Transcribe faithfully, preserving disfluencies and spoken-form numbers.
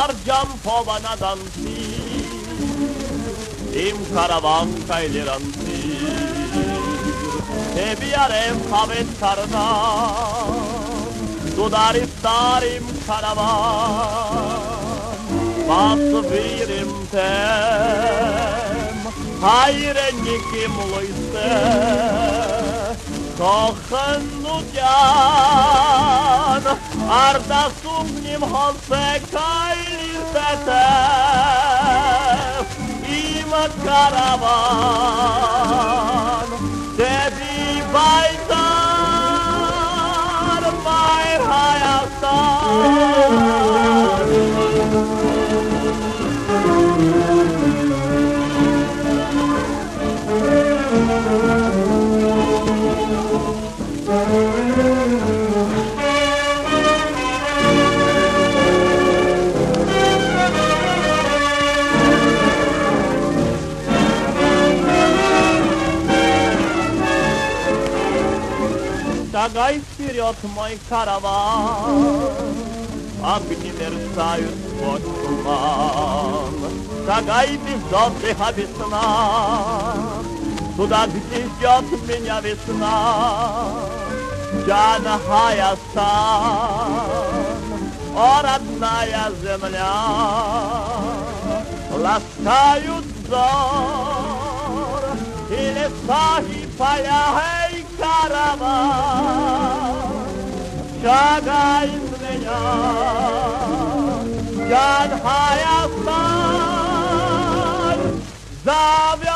argentova na danci, עם קרוון כאלה רנציר, בירם חבט קרנן, דודר יפתר עם קרוון, מסביר עם תם, היירניקים לא יסתה, כוחנו דיין, ארדה סומנים הולסה כאלה תתף, קרוון, דבי ביתר, מהר היסר. Шагай вперед, мой караван, огни мерцают сквозь туман. Шагай без отдыха, без сна, туда, где ждет меня весна. Джан Хаясан, о, родная земля, ласкают взор и леса, и поля, караван, шагай из меня, Джан Хаясан, зовет.